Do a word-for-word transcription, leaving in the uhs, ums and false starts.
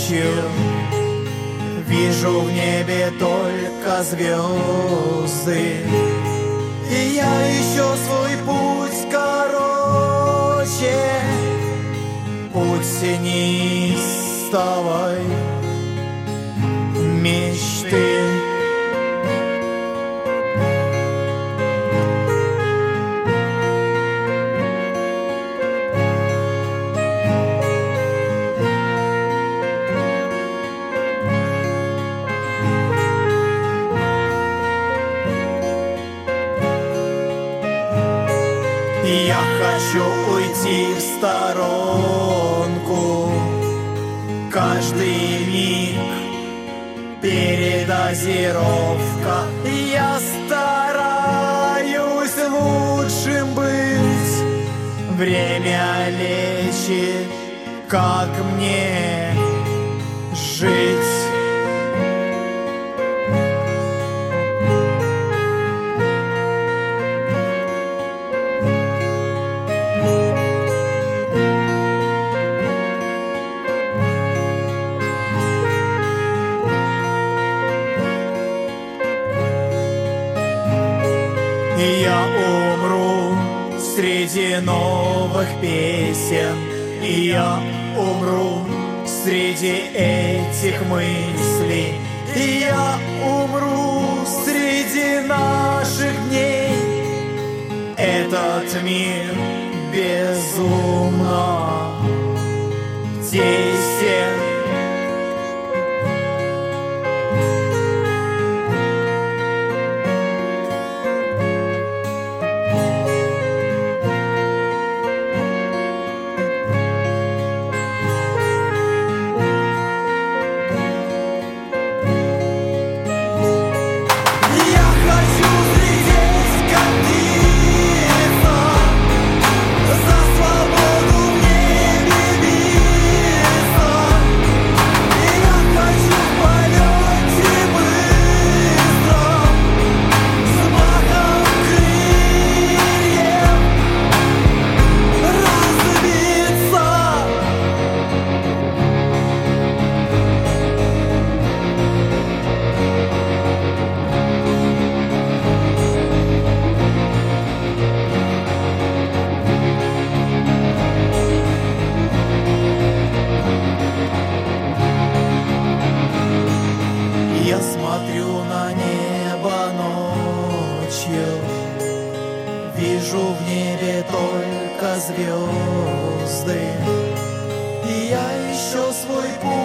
ночью вижу в небе только звезды, и я ищу свой путь короче, путь тенистой мечты. Я хочу уйти в сторонку, каждый миг передозировка. Я стараюсь лучшим быть, время лечит, как мне жить. Я умру среди новых песен, и я умру среди этих мыслей, и я умру среди наших дней. Этот мир безумно тесен. Я смотрю на небо ночью, вижу в небе только звезды, и я ищу свой путь.